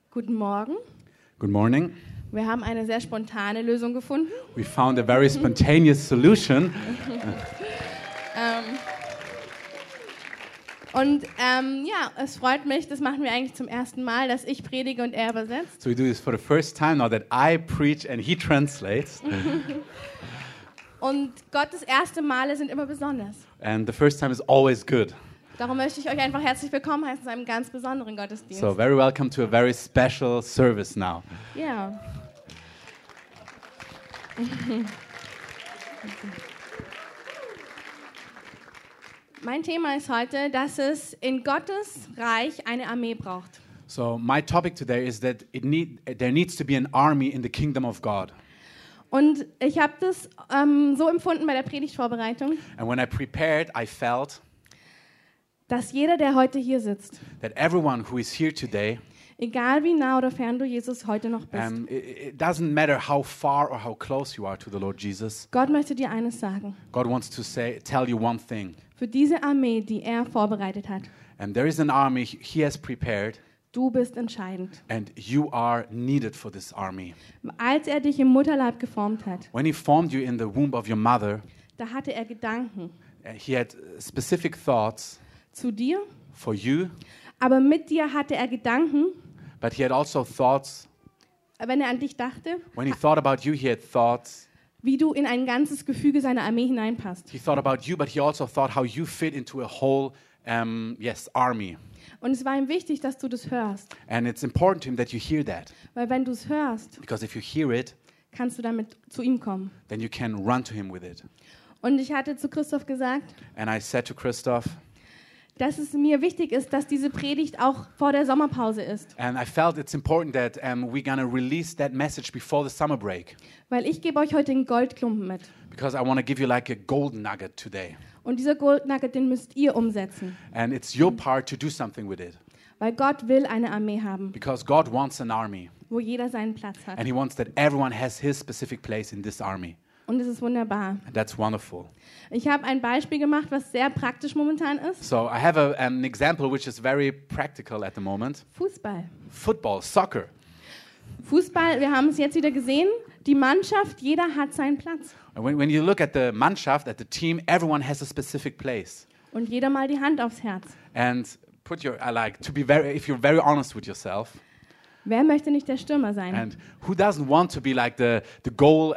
Guten Morgen. Good morning. Wir haben eine sehr spontane Lösung gefunden. We found a very spontaneous solution. Ja, es freut mich, das machen wir eigentlich zum ersten Mal, dass ich predige und er übersetzt. So we do this for the first time now that I preach and he translates. Und Gottes erste Male sind immer besonders. And the first time is always good. Darum möchte ich euch einfach herzlich willkommen heißen zu einem ganz besonderen Gottesdienst. So very welcome to a very special service now. Ja. Mein Thema ist heute, dass es in Gottes Reich eine Armee braucht. So my topic today is that there needs to be an army in the kingdom of God. Und ich habe das so empfunden bei der Predigtvorbereitung, And when I prepared, I felt dass jeder, der heute hier sitzt, that everyone who is here today, egal wie nah oder fern du Jesus heute noch bist, it doesn't matter how far or how close you are to the Lord Jesus. Gott möchte dir eines sagen. God wants to tell you one thing. Für diese Armee, die er vorbereitet hat, And there is an army he has prepared, du bist entscheidend. and you are needed for this army. Als er dich im Mutterleib geformt hat, When he formed you in the womb of your mother, da hatte er Gedanken he had specific thoughts zu dir, for you, aber mit dir hatte er Gedanken, but he had also thoughts, wenn er an dich dachte, when he thought about you, he had thoughts. wie du in ein ganzes Gefüge seiner Armee hineinpasst. He thought about you, but he also thought how you fit into a whole, army. Und es war ihm wichtig, dass du das hörst, And it's important to him that you hear that, weil wenn du es hörst, because if you hear it, kannst du damit zu ihm kommen. then you can run to him with it. Und ich hatte zu Christoph gesagt, And I said to Christoph, dass es mir wichtig ist, dass diese Predigt auch vor der Sommerpause ist. and I felt it's important that we're going to release that message before the summer break, Weil ich gebe euch heute einen Goldklumpen mit. because I want to give you like a golden nugget today. Und dieser Goldnugget, den müsst ihr umsetzen. And it's your part to do something with it, Weil Gott will eine Armee haben, because God wants an army, wo jeder seinen Platz hat. and he wants that everyone has his specific place in this army. Und es ist wunderbar. And that's wonderful. Ich habe ein Beispiel gemacht, was sehr praktisch momentan ist. So I have an example which is very practical at the moment. Fußball. Football, soccer. Fußball, wir haben es jetzt wieder gesehen, die Mannschaft, jeder hat seinen Platz. And when you look at the Mannschaft, at the team, everyone has a specific place. Und jeder mal die Hand aufs Herz. And if you're very honest with yourself, Wer möchte nicht der Stürmer sein? and who doesn't want to be like the goal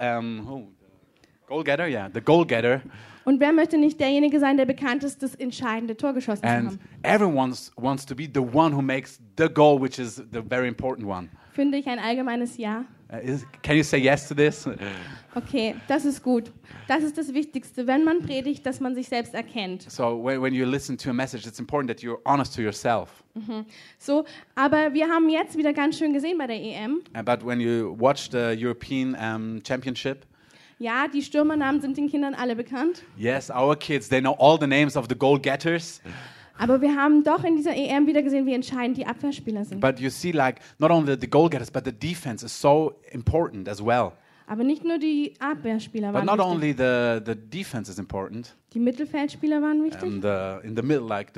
getter? Yeah, the goal getter. Und wer möchte nicht derjenige sein, der bekannt ist, das entscheidende Tor geschossen zu And haben? everyone wants to be the one who makes the goal, which is the very important one. Finde ich ein allgemeines Ja. Can you say yes to this? Okay, das ist gut. Das ist das Wichtigste, wenn man predigt, dass man sich selbst erkennt. So when you listen to a message, it's important that you're honest to yourself. So, aber wir haben jetzt wieder ganz schön gesehen bei der EM. But when you watch the European Championship, Ja, die Stürmernamen sind den Kindern alle bekannt. yes, our kids, they know all the names of the goal getters. Aber wir haben doch in dieser EM wieder gesehen, wie entscheidend die Abwehrspieler sind. But you see, like, not only the goal getters, but the defense is so important as well. Aber nicht nur die Abwehrspieler But waren not wichtig. only the defense is important, Die Mittelfeldspieler waren wichtig. and in the middle, like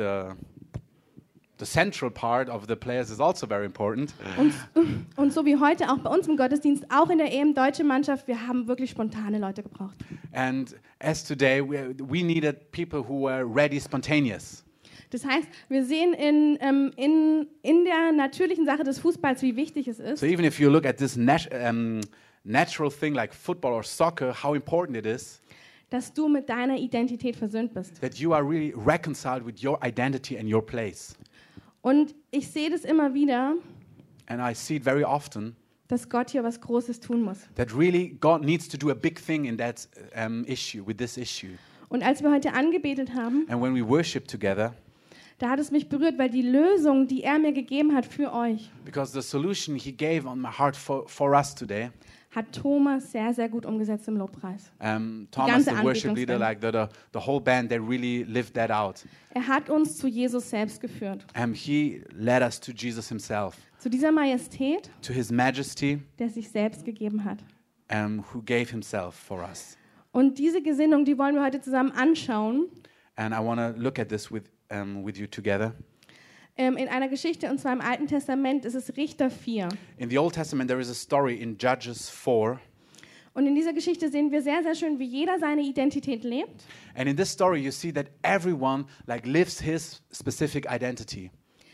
the central part of the players is also very important. Und so wie heute auch bei uns im Gottesdienst, auch in der EM deutsche Mannschaft, wir haben wirklich spontane Leute gebraucht. And as today, we needed people who were ready, spontaneous. Das heißt, wir sehen in der natürlichen Sache des Fußballs, wie wichtig es ist, So even if you look at this natural thing like football or soccer, how important it is dass du mit deiner Identität versöhnt bist. that you are really reconciled with your identity and your place. Und ich sehe das immer wieder, And I see it very often dass Gott hier was Großes tun muss. that really God needs to do a big thing in that with this issue. Und als wir heute angebetet haben, And when we worship together, da hat es mich berührt, weil die Lösung, die er mir gegeben hat für euch, because the solution He gave on my heart for us today, hat Thomas sehr, sehr gut umgesetzt im Lobpreis. Thomas, ganze the worship leader, Anbetungsband. like the whole band, they really lived that out. Er hat uns zu Jesus selbst geführt. He led us to Jesus Himself, Zu dieser Majestät, to His Majesty, der sich selbst gegeben hat. who gave Himself for us. Und diese Gesinnung, die wollen wir heute zusammen anschauen. And I want to look at this with you together. in einer Geschichte, und zwar im Alten Testament, ist es Richter 4. In the Old Testament, there is a story in Judges 4. Und in dieser Geschichte sehen wir sehr, sehr schön, wie jeder seine Identität lebt. And in this story, you see that everyone lives his specific identity.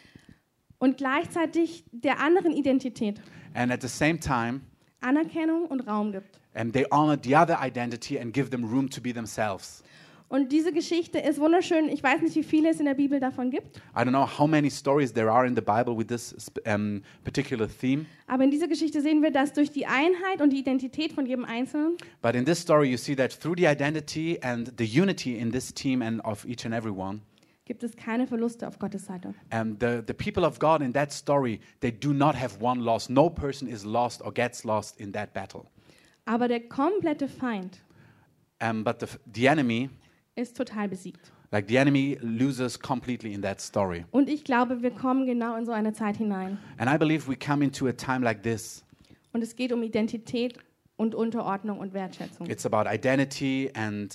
Und gleichzeitig der anderen Identität And at the same time, Anerkennung und Raum gibt. they honor the other identity and give them room to be themselves. Und diese Geschichte ist wunderschön. Ich weiß nicht, wie viele es in der Bibel davon gibt. I don't know how many stories there are in the Bible with this particular theme. Aber in dieser Geschichte sehen wir, dass durch die Einheit und die Identität von jedem Einzelnen But in this story, you see that through the identity and the unity in this team and of each and every one, gibt es keine Verluste auf Gottes Seite. the people of God in that story, they do not have one loss. No person is lost or gets lost in that battle. Aber der komplette Feind But the enemy, ist total besiegt. the enemy loses completely in that story. Und ich glaube, wir kommen genau in so eine Zeit hinein. And I believe we come into a time like this. Und es geht um Identität und Unterordnung und Wertschätzung. It's about identity and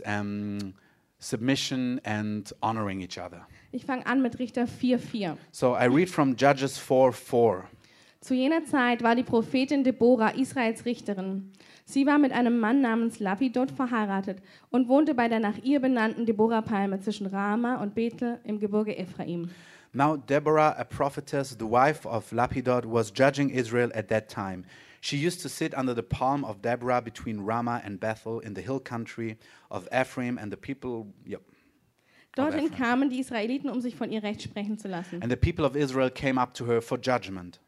submission and honoring each other. Ich fange an mit Richter 4,4. So I read from Judges 4:4. Zu jener Zeit war die Prophetin Deborah Israels Richterin. Sie war mit einem Mann namens Lapidot verheiratet und wohnte bei der nach ihr benannten Deborah-Palme zwischen Rama und Bethel im Gebirge Ephraim. Now Deborah, a prophetess, the wife of Lapidot, was judging Israel at that time. She used to sit under the palm of Deborah between Ramah and Bethel in the hill country of Ephraim, and the people, Dorthin kamen die Israeliten, um sich von ihr Recht sprechen zu lassen. and the people of Israel came up to her for judgment.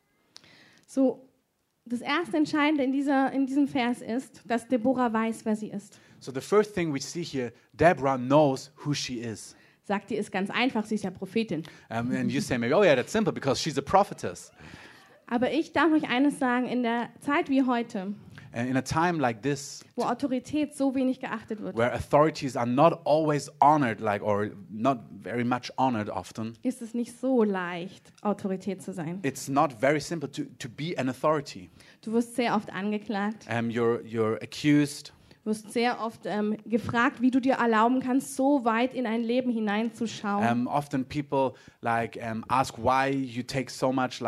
So, das erste Entscheidende in diesem Vers ist, dass Deborah weiß, wer sie ist. So the first thing we see here, Deborah knows who she is. Sagt ihr, ist ganz einfach, sie ist ja Prophetin. And you say maybe, oh yeah, that's simple because she's a prophetess. Aber ich darf euch eines sagen, in der Zeit wie heute, And in a time like this, wo Autorität so wenig geachtet wird, where authorities are not always honored, or not very much honored often, ist es nicht so leicht, Autorität zu sein. it's not very simple to be an authority. Du wirst sehr oft angeklagt, You're accused. du wirst sehr oft gefragt, wie du dir erlauben kannst, so weit in ein Leben hineinzuschauen. Often people ask why you take so much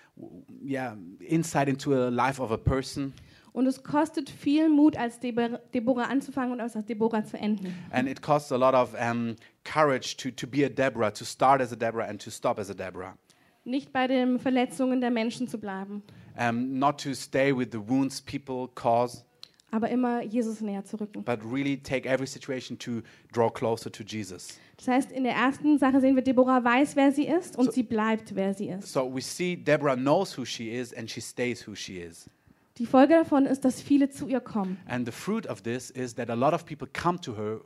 insight into a life of a person. Und es kostet viel Mut, als Deborah anzufangen und als Deborah zu enden. And it costs a lot of courage to be a Deborah, to start as a Deborah and to stop as a Deborah. Nicht bei den Verletzungen der Menschen zu bleiben, Not to stay with the wounds people cause, aber immer Jesus näher zu rücken. but really take every situation to draw closer to Jesus. Das heißt, in der ersten Sache sehen wir, Deborah weiß, wer sie ist und So- sie bleibt, wer sie ist. So we see Deborah knows who she is and she stays who she is. Die Folge davon ist, dass viele zu ihr kommen. And the fruit of this is that a lot of people come to her.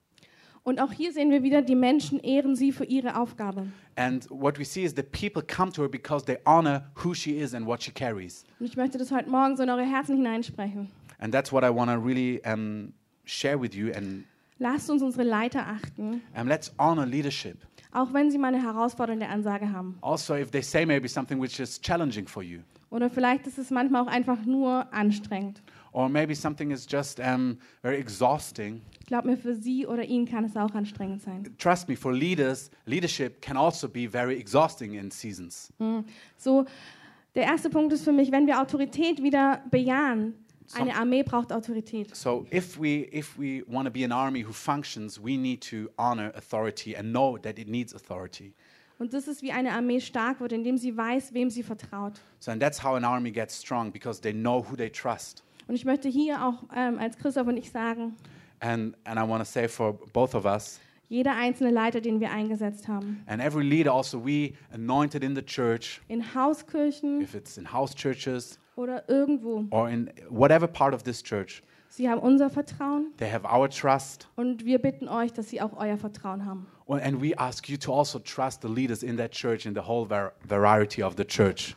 Und auch hier sehen wir wieder, die Menschen ehren sie für ihre Aufgabe. And what we see is that people come to her because they honor who she is and what she carries. Und ich möchte das heute Morgen so in eure Herzen hineinsprechen. And that's what I want to really share with you. And Lasst uns unsere Leiter achten, let's honor leadership. auch wenn sie mal eine herausfordernde Ansage haben. Also, if they say maybe something which is challenging for you, Oder vielleicht ist es manchmal auch einfach nur anstrengend. or maybe something is just very exhausting. Glaub mir, für sie oder ihn kann es auch anstrengend sein. Trust me, for leaders, leadership can also be very exhausting in seasons. So, der erste Punkt ist für mich, wenn wir Autorität wieder bejahen, eine Armee braucht Autorität. So if we want to be an army who functions, we need to honor authority and know that it needs authority. Und das ist, wie eine Armee stark wird, indem sie weiß, wem sie vertraut. So and that's how an army gets strong, because they know who they trust. Und ich möchte hier auch als Christoph und ich sagen, And I want to say for both of us, jeder einzelne Leiter, den wir eingesetzt haben, and every leader also we anointed in the church, in Hauskirchen if it's in house churches oder irgendwo, or in whatever part of this church, sie haben unser Vertrauen they have our trust. und wir bitten euch, dass sie auch euer Vertrauen haben. And we ask you to also trust the leaders in that church, in the whole variety of the church.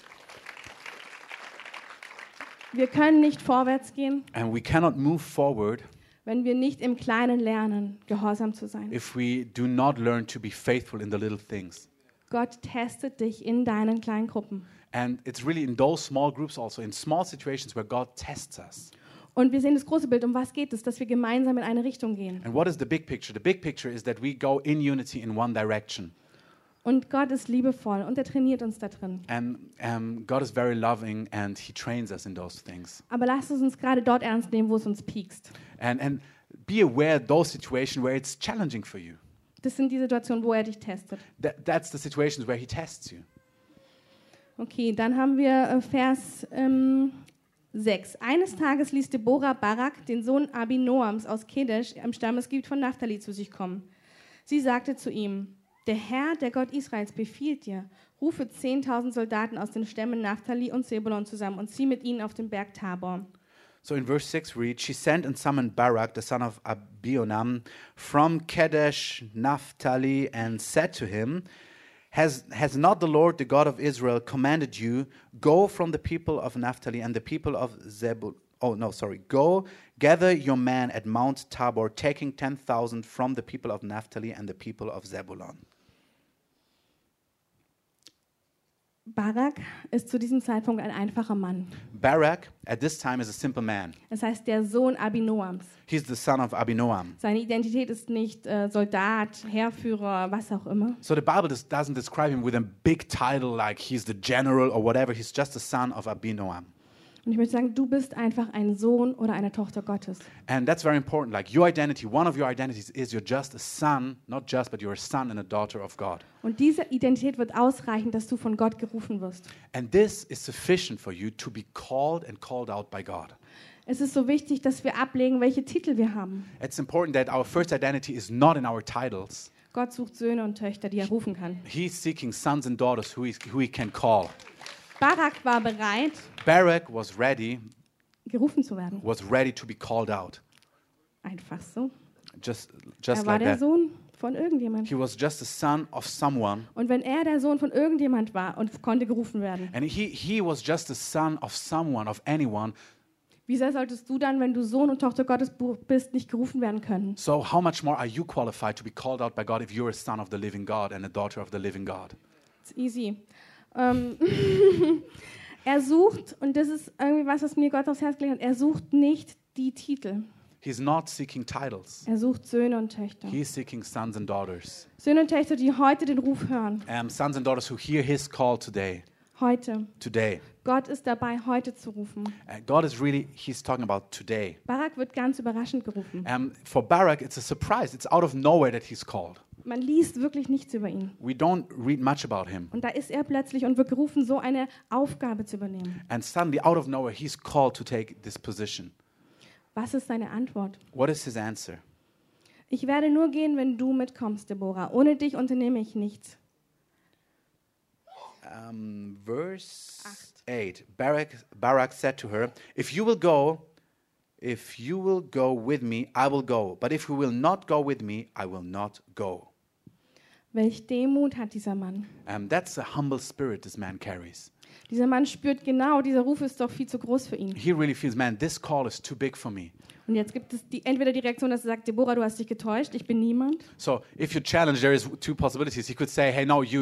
Wir können nicht vorwärts gehen, And we cannot move forward wenn wir nicht im Kleinen lernen, gehorsam zu sein. if we do not learn to be faithful in the little things. Gott testet dich in deinen kleinen Gruppen. And it's really in those small groups also, in small situations where God tests us. Und wir sehen das große Bild. Um was geht es? Dass wir gemeinsam in eine Richtung gehen. And what is the big picture? The big picture is that we go in unity in one direction. Und Gott ist liebevoll und er trainiert uns da drin. And God is very loving and He trains us in those things. Aber lasst uns gerade dort ernst nehmen, wo es uns piekst. And be aware those situations where it's challenging for you. Das sind die Situationen, wo er dich testet. That's the situations where He tests you. Okay, dann haben wir Vers 6. Eines Tages ließ Deborah Barak, den Sohn Abinoams aus Kedesh, am Stammesgebiet von Naphtali, zu sich kommen. Sie sagte zu ihm: Der Herr, der Gott Israels, befiehlt dir, rufe 10.000 Soldaten aus den Stämmen Naphtali und Zebulon zusammen und zieh mit ihnen auf den Berg Tabor. So in verse 6 read, she sent and summoned Barak, the son of Abionam, from Kadesh Naphtali, and said to him, Has not the Lord, the God of Israel, commanded you, go from the people of Naphtali and the people of Zebulun, go, gather your men at Mount Tabor, taking 10,000 from the people of Naphtali and the people of Zebulun. Barak ist zu diesem Zeitpunkt ein einfacher Mann. Barak, at this time, is a simple man. Das heißt, der Sohn Abinoams. He's the son of Abinoam. Seine Identität ist nicht Soldat, Heerführer, was auch immer. So the Bible doesn't describe him with a big title like he's the general or whatever. He's just the son of Abinoam. Und ich möchte sagen, du bist einfach ein Sohn oder eine Tochter Gottes. And that's very important. Like your identity, one of your identities is you're just a son, not just, but you're a son and a daughter of God. Und diese Identität wird ausreichen, dass du von Gott gerufen wirst. And this is sufficient for you to be called and called out by God. Es ist so wichtig, dass wir ablegen, welche Titel wir haben. It's important that our first identity is not in our titles. Gott sucht Söhne und Töchter, die er rufen kann. He's seeking sons and daughters who he can call. Barak war bereit, Barak was ready gerufen zu werden. to be called out. Einfach so. Just Er war like der that. Sohn von irgendjemand. He was just the son of someone. Und wenn er der Sohn von irgendjemand war und konnte gerufen werden, And he was just the son of someone, of anyone. wieso solltest du dann, wenn du Sohn und Tochter Gottes bist, nicht gerufen werden können? So how much more are you qualified to be called out by God if you're a son of the living God and a daughter of the living God? It's easy. Er sucht, und das ist irgendwie was mir Gott aufs Herz gelegt hat, er sucht nicht die Titel. He's not seeking titles. Er sucht Söhne und Töchter. He's seeking sons and daughters. Söhne und Töchter, die heute den Ruf hören. Sons and daughters who hear his call today. Heute. Today. Gott ist dabei, heute zu rufen. God is really, he's talking about today. Barak wird ganz überraschend gerufen. For Barak, it's a surprise. It's out of nowhere that he's called. Man liest wirklich nichts über ihn. We don't read much about him. Und da ist er plötzlich und wird gerufen, so eine Aufgabe zu übernehmen. And suddenly, out of nowhere, he's called to take this position. Was ist seine Antwort? What is his answer? Ich werde nur gehen, wenn du mitkommst, Deborah. Ohne dich unternehme ich nichts. Verse 8. Barak said to her, If you will go with me, I will go. But if you will not go with me, I will not go. Welch Demut hat dieser Mann. That's a humble spirit this man carries. Dieser Mann spürt genau, dieser Ruf ist doch viel zu groß für ihn. He really feels, man, this call is too big for me. Und jetzt gibt es entweder die Reaktion, dass er sagt, Deborah, du hast dich getäuscht, ich bin niemand. So if you challenge, there is two possibilities. He could say, hey, no,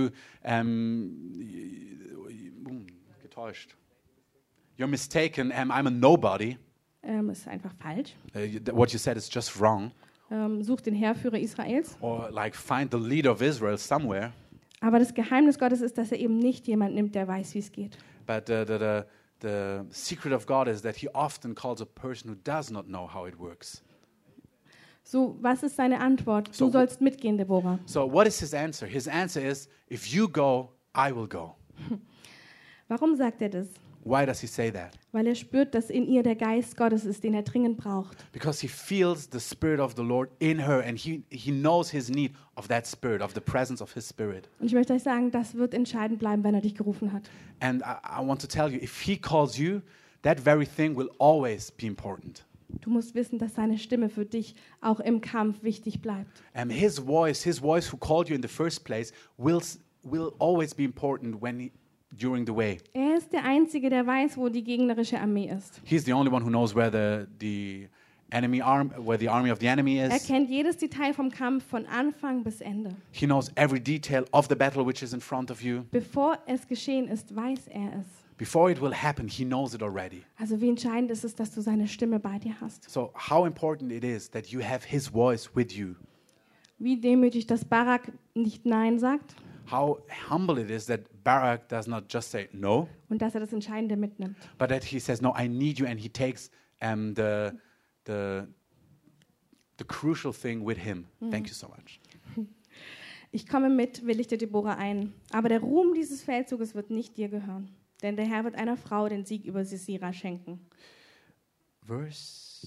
getäuscht. You're mistaken, I'm a nobody. Ist einfach falsch. What you said is just wrong. Such den Heerführer Israels. Or like find the leader of Israel somewhere. Aber das Geheimnis Gottes ist, dass er eben nicht jemand nimmt, der weiß, wie es geht. But the secret of God is that he often calls a person who does not know how it works. So, was ist seine Antwort? So- Du sollst mitgehen, Deborah. So what is his answer? His answer is, if you go, I will go. Warum sagt er das? Why does he say that? Weil er spürt, dass in ihr der Geist Gottes ist, den er dringend braucht. Because he feels the Spirit of the Lord in her, and he knows his need of that Spirit, of the presence of his Spirit. Und ich möchte euch sagen, das wird entscheidend bleiben, wenn er dich gerufen hat. And I want to tell you, if he calls you, that very thing will always be important. Du musst wissen, dass seine Stimme für dich auch im Kampf wichtig bleibt. And his voice who called you in the first place, will always be important during the way. Er ist der Einzige, der weiß, wo die gegnerische Armee ist. He's the only one who knows where the army of the enemy Er is. kennt jedes Detail vom Kampf von Anfang bis Ende. He knows every detail of the battle which is in front of you. Bevor es geschehen ist, weiß er es. Before it will happen, he knows it already. Also wie entscheidend ist es, dass du seine Stimme bei dir hast. So how important it is that you have his voice with you. Wie demütig, dass Barak nicht Nein sagt, how humble it is that Barak does not just say no, und dass er das Entscheidende mitnimmt. but that he says, no, I need you, and he takes the crucial thing with him. Thank you so much. Ich komme mit, willigte Deborah ein. Aber der Ruhm dieses Feldzuges wird nicht dir gehören. Denn der Herr wird einer Frau den Sieg über Sisera schenken. Verse.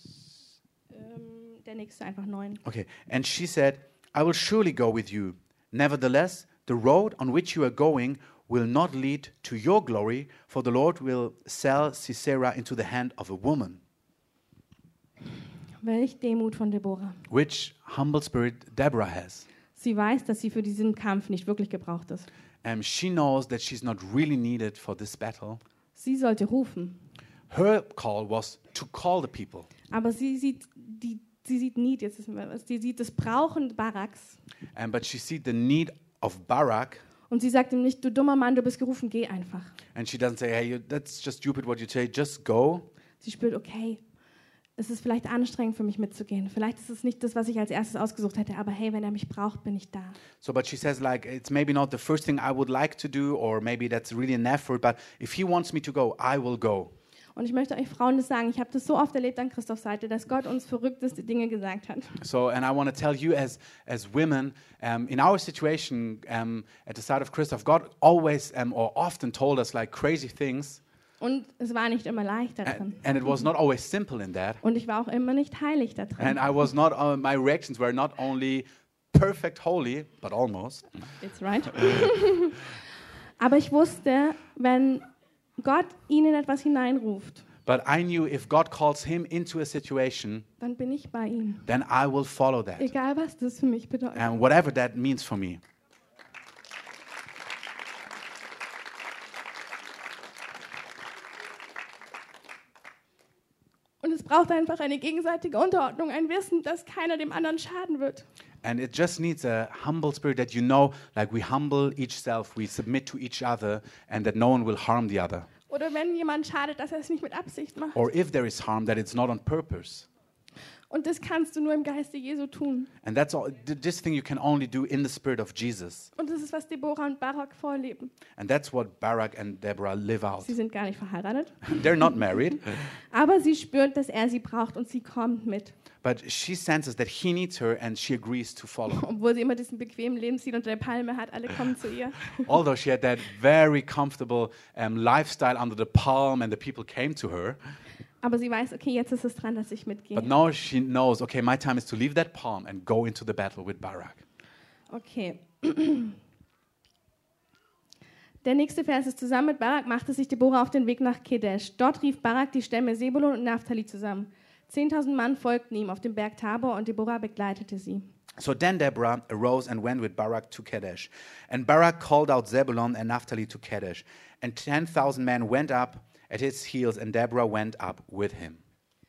Der nächste einfach 9. Okay. And she said, I will surely go with you. Nevertheless, the road on which you are going will not lead to your glory, for the Lord will sell Sisera into the hand of a woman. Welch Demut von Deborah. Which humble spirit Deborah has. Sie weiß, dass sie für diesen Kampf nicht wirklich gebraucht ist. She knows that she's not really needed for this battle. Sie sollte rufen. Her call was to call the people. Aber sie sieht Need, sie sieht das Brauchen Baraks. But she sees the need of Barak. Und sie sagt ihm nicht, du dummer Mann, du bist gerufen, geh einfach. And she doesn't say, hey, that's just stupid what you say, just go. Sie spürt, okay, es ist vielleicht anstrengend für mich mitzugehen. Vielleicht ist es nicht das, was ich als erstes ausgesucht hätte, aber hey, wenn er mich braucht, bin ich da. So, but she says, like, it's maybe not the first thing I would like to do, or maybe that's really an effort, but if he wants me to go, I will go. Und ich möchte euch Frauen das sagen, ich habe das so oft erlebt an Christophs Seite, dass Gott uns verrückteste Dinge gesagt hat. So, and I want to tell you as women, in our situation at the side of Christoph, God always or often told us like crazy things. Und es war nicht immer leicht da drin. And it was not always simple in that. Und ich war auch immer nicht heilig da drin. And I was not, my reactions were not only perfect holy, but almost. It's right. Aber ich wusste, wenn Gott ihn in etwas hineinruft, But I knew if God calls him into a situation, dann bin ich bei ihm. then I will follow that. Egal, was das für mich bedeutet. And whatever that means for me. Und es braucht einfach eine gegenseitige Unterordnung, ein Wissen, dass keiner dem anderen schaden wird. And it just needs a humble spirit that you know, like we humble each self, we submit to each other, and that no one will harm the other. Oder wenn jemand schadet, dass er es nicht mit Absicht macht. Or if there is harm, that it's not on purpose. Und das kannst du nur im Geiste Jesu tun. And that's all, this thing you can only do in the spirit of Jesus. Und das ist, was Deborah und Barak vorleben. And that's what Barak and Deborah live out. Sie sind gar nicht verheiratet. They're not married, Aber sie spürt, dass er sie braucht und sie kommt mit. but she senses that he needs her and she agrees to follow. Obwohl sie immer diesen bequemen Lebensstil unter der Palme hat, alle kommen zu ihr. Although she had that very comfortable lifestyle under the palm and the people came to her, Aber sie weiß, okay, jetzt ist es dran, dass ich mitgehe. but now she knows, okay, my time is to leave that palm and go into the battle with Barak. Okay. Der nächste Vers ist, zusammen mit Barak machte sich Deborah auf den Weg nach Kedesh. Dort rief Barak die Stämme Sebulun und Naphtali zusammen. 10.000 Mann folgten ihm auf dem Berg Tabor und Deborah begleitete sie. So then Deborah arose and went with Barak to Kadesh. And Barak called out Zebulun and Naphtali to Kadesh. And 10,000 men went up at his heels, and Deborah went up with him.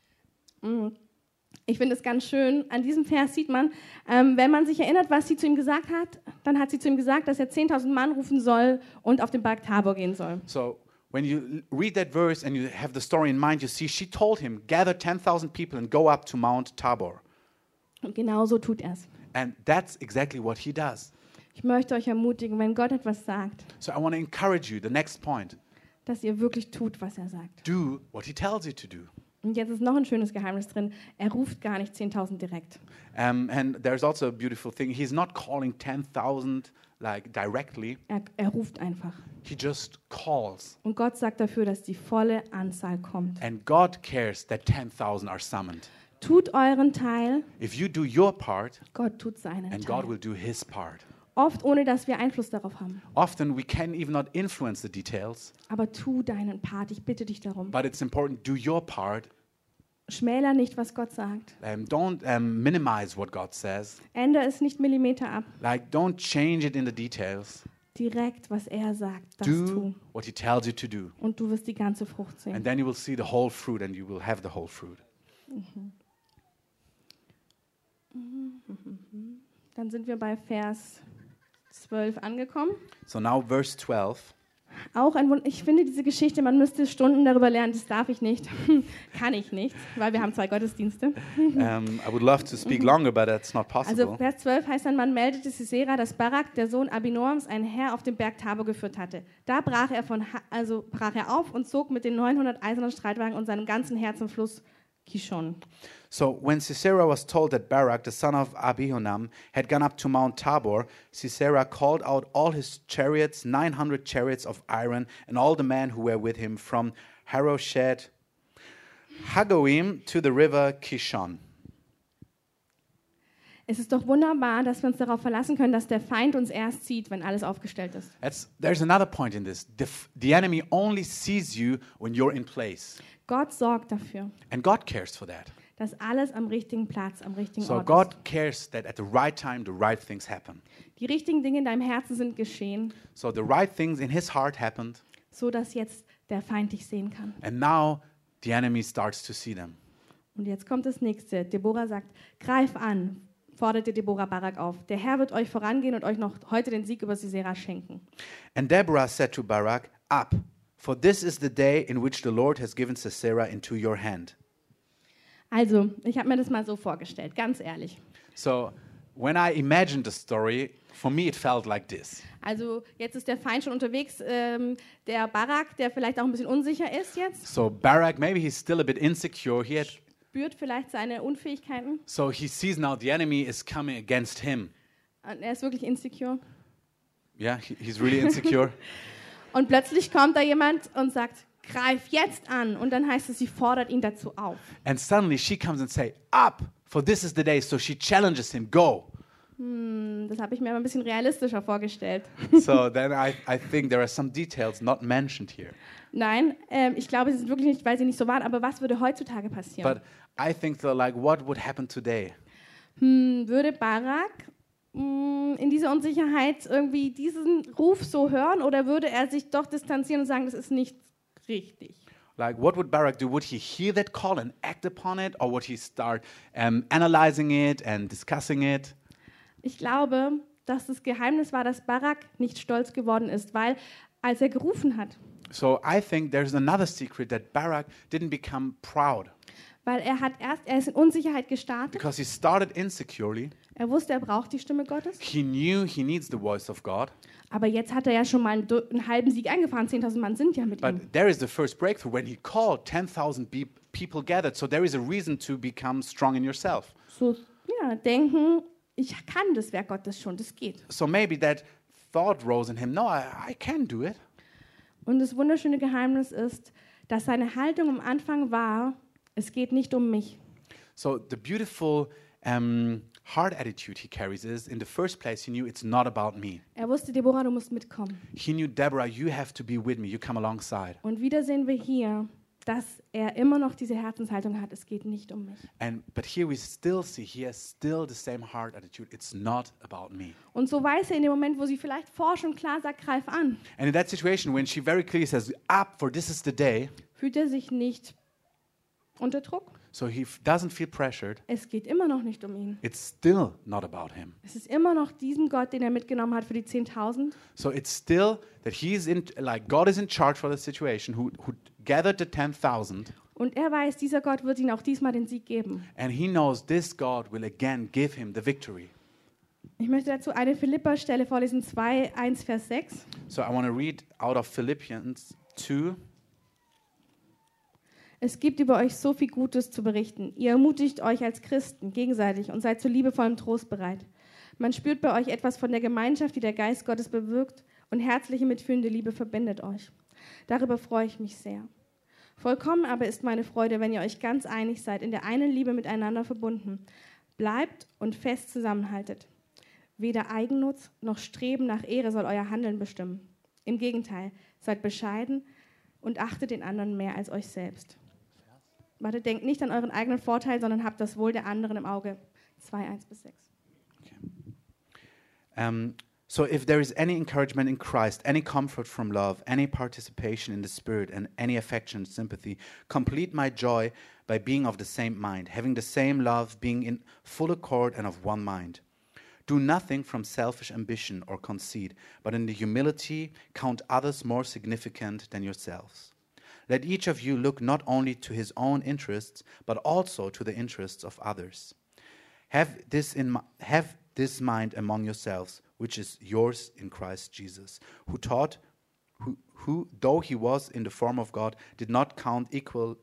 Ich finde es ganz schön. An diesem Vers sieht man, wenn man sich erinnert, was sie zu ihm gesagt hat, dann hat sie zu ihm gesagt, dass er 10.000 Mann rufen soll und auf den Berg Tabor gehen soll. So when you read that verse and you have the story in mind, you see she told him, gather 10,000 people and go up to Mount Tabor. Und genau so tut er es. And that's exactly what he does. Ich möchte euch ermutigen, wenn Gott etwas sagt, So I want to encourage you, the next point, dass ihr wirklich tut, was er sagt. do what he tells you to do. Und jetzt ist noch ein schönes Geheimnis drin. Er ruft gar nicht 10.000 direkt. And there's also a beautiful thing. He's not calling 10,000 like directly. Er ruft einfach. He just calls. Und Gott sagt dafür, dass die volle Anzahl kommt. And God cares that 10,000 are summoned. Tut euren Teil, If you do your part, Gott tut seinen and God Teil. will do his part. Oft ohne, dass wir Einfluss darauf haben. Often we can even not influence the details, Aber tu deinen Part, ich bitte dich darum. but it's important, do your part. Schmäler nicht, was Gott sagt. Don't minimize what God says. Ändere es nicht Millimeter ab. Like, don't change it in the details. Direkt, was er sagt, das Do tu. what he tells you to do. Und du wirst die ganze Frucht And sehen. then you will see the whole fruit and you will have the whole fruit. Dann sind wir bei Vers 12 angekommen. So now verse 12. Ich finde diese Geschichte, man müsste Stunden darüber lernen, das darf ich nicht, kann ich nicht, weil wir haben 2 Gottesdienste. I would love to speak longer, but that's not Also possible. Vers 12 heißt dann, man meldete Sisera, dass Barak, der Sohn Abinoams, ein Heer auf dem Berg Tabor geführt hatte. Da brach er auf und zog mit den 900 eisernen Streitwagen und seinem ganzen Heer zum Fluss Kishon. So when Sisera was told that Barak, the son of Abinoam, had gone up to Mount Tabor, Sisera called out all his chariots, 900 chariots of iron, and all the men who were with him from Harosheth Hagoim to the river Kishon. Es ist doch wunderbar, dass wir uns darauf verlassen können, dass der Feind uns erst sieht, wenn alles aufgestellt ist. There's another point in this. The enemy only sees you when you're in place. Gott sorgt dafür, And God cares for that. dass alles am richtigen Platz, am richtigen So Ort God cares that at the right time, the right things happen. ist. Die richtigen Dinge in deinem Herzen sind geschehen, So the right things in his heart happened, so dass jetzt der Feind dich sehen kann. and now the enemy starts to see them. Und jetzt kommt das Nächste. Deborah sagt, greif an, forderte Deborah Barak auf. Der Herr wird euch vorangehen und euch noch heute den Sieg über Sisera schenken. And Deborah said to Barak, Up, for this is the day in which the Lord has given Sisera into your hand. Also, ich habe mir das mal so vorgestellt, ganz ehrlich. So when I imagined the story, for me it felt like this. Also, jetzt ist der Feind schon unterwegs. Der Barak, der vielleicht auch ein bisschen unsicher ist jetzt, So Barak, maybe he's still a bit insecure. spürt vielleicht seine Unfähigkeiten. So he sees now the enemy is coming against him. Und er ist wirklich insecure. Yeah, he's really insecure. Und plötzlich kommt da jemand und sagt, greif jetzt an. Und dann heißt es, sie fordert ihn dazu auf. And suddenly she comes and say, Up, for this is the day. So she challenges him, go. Das habe ich mir mal ein bisschen realistischer vorgestellt. So then I think there are some details not mentioned here. Nein, ich glaube, sie sind wirklich nicht, weil sie nicht so waren. Aber was würde heutzutage passieren? But I think though, like, what would happen today? Würde Barak in dieser Unsicherheit irgendwie diesen Ruf so hören oder würde er sich doch distanzieren und sagen, das ist nicht richtig? Like, what would Barak do? Would he hear that call and act upon it? Or would he start analyzing it and discussing it? Ich glaube, dass das Geheimnis war, dass Barak nicht stolz geworden ist, weil als er gerufen hat, So I think there's another secret that Barak didn't become proud weil er ist in Unsicherheit gestartet. because he started insecurely. Er wusste, er braucht die Stimme Gottes. He knew he needs the voice of God. Aber jetzt hat er ja schon mal einen halben Sieg eingefahren. 10.000 Mann sind ja mit ihm. But there is the first breakthrough when he called 10,000 people gathered. So there is a reason to become strong in yourself. So, ja, denken, ich kann das Werk Gottes schon, das geht. So maybe that thought rose in him, no, I can do it. Und das wunderschöne Geheimnis ist, dass seine Haltung am Anfang war, es geht nicht um mich. So the beautiful heart attitude he carries is, in the first place, he knew it's not about me. Er wusste, Deborah, du musst mitkommen. He knew, Deborah, you have to be with me. You come alongside. Und wieder sehen wir hier, dass er immer noch diese Herzenshaltung hat, es geht nicht um mich. But here we still see he has still the same heart attitude. It's not about me. Und so weiß er in dem Moment, wo sie vielleicht forsch und klar sagt, greif an, And in that situation, when she very clearly says, up, for this is the day, fühlt er sich nicht unter Druck. so he doesn't feel pressured, Es geht immer noch nicht um ihn. it's still not about him. Es ist immer noch diesen Gott, den er mitgenommen hat für die 10.000. So it's still that God is in charge for the situation, who gathered the 10,000, Und er weiß, dieser Gott wird ihm auch diesmal den Sieg geben. and he knows this God will again give him the victory. Ich möchte dazu eine Philipper-Stelle vorlesen, 1 Vers 6. So I want to read out of Philippians 2. Es gibt über euch so viel Gutes zu berichten. Ihr ermutigt euch als Christen gegenseitig und seid zu liebevollem Trost bereit. Man spürt bei euch etwas von der Gemeinschaft, die der Geist Gottes bewirkt, und herzliche, mitfühlende Liebe verbindet euch. Darüber freue ich mich sehr. Vollkommen aber ist meine Freude, wenn ihr euch ganz einig seid, in der einen Liebe miteinander verbunden. Bleibt und fest zusammenhaltet. Weder Eigennutz noch Streben nach Ehre soll euer Handeln bestimmen. Im Gegenteil, seid bescheiden und achtet den anderen mehr als euch selbst. Warte, denkt nicht an euren eigenen Vorteil, sondern habt das Wohl der anderen im Auge. 2, 1-6. So if there is any encouragement in Christ, any comfort from love, any participation in the Spirit, and any affection and sympathy, complete my joy by being of the same mind, having the same love, being in full accord and of one mind. Do nothing from selfish ambition or conceit, but in the humility count others more significant than yourselves. Let each of you look not only to his own interests, but also to the interests of others. Have this mind among yourselves, which is yours in Christ Jesus, who, though he was in the form of God, did not count equality